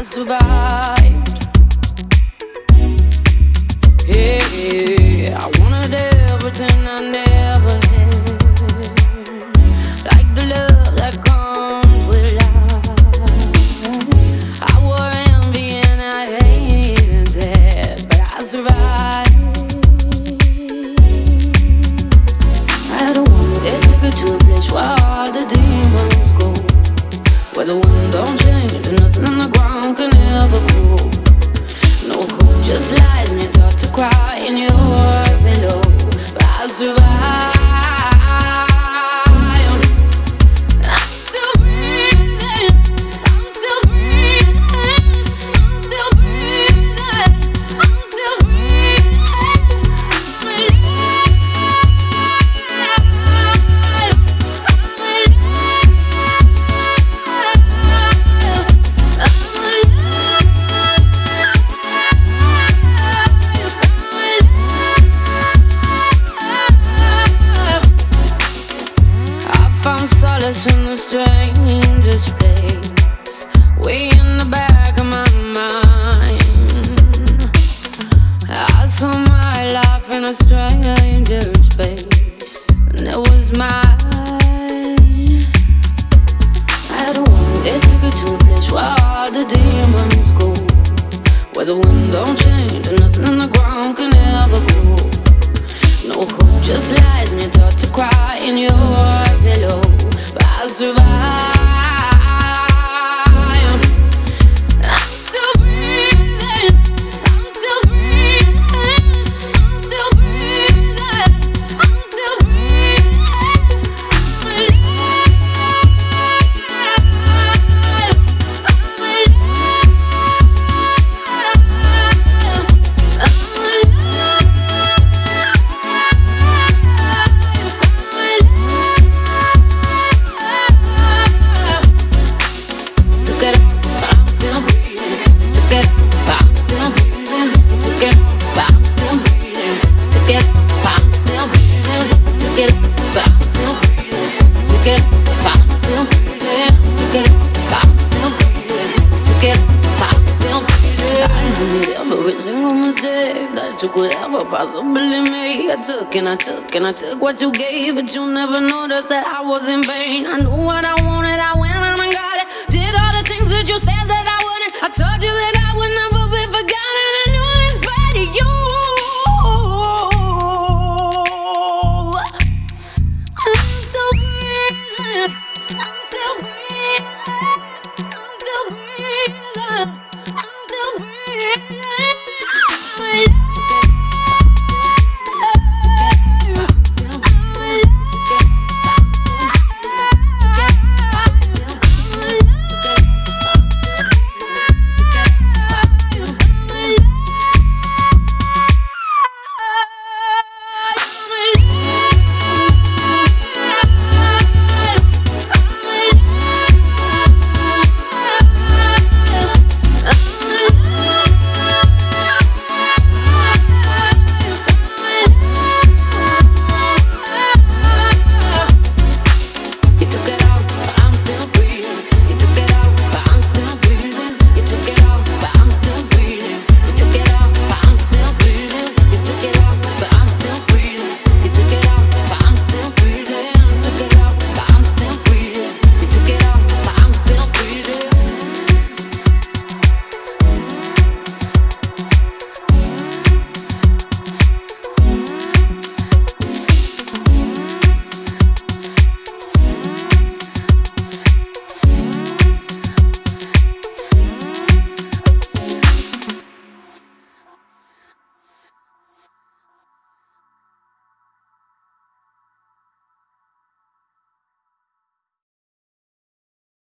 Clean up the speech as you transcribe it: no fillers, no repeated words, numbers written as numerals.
survived. Yeah, I wanted everything I never had, like the love that comes with life. I wore envy and I hated that, but I survived. I had a woman that took her to a place where all the demons go, where the wind don't change and nothing on the ground can ever grow. No hope, just lies, and you're taught to cry in your pillow. But I survived. I'm still breathing. I'm still breathing. I'm still breathing. I'm still breathing. I'm alive. I'm solace in the strangest place, way in the back of my mind. I saw my life in a stranger's face, and it was mine. I had a woman that took her to a place where all the demons go, where the wind don't change and nothing on the ground can ever grow. No hope, just lies, and you're taught to cry in your pillow. But I survived. I'm still breathing. I'm still breathing. I'm still breathing. I'm still breathing. I'm alive. I'm alive. I'm alive. You could ever possibly make. I took and I took and I took what you gave, but you never noticed that I was in vain. I knew what I wanted, I went and I got it. Did all the things that you said that I wouldn't. I told you that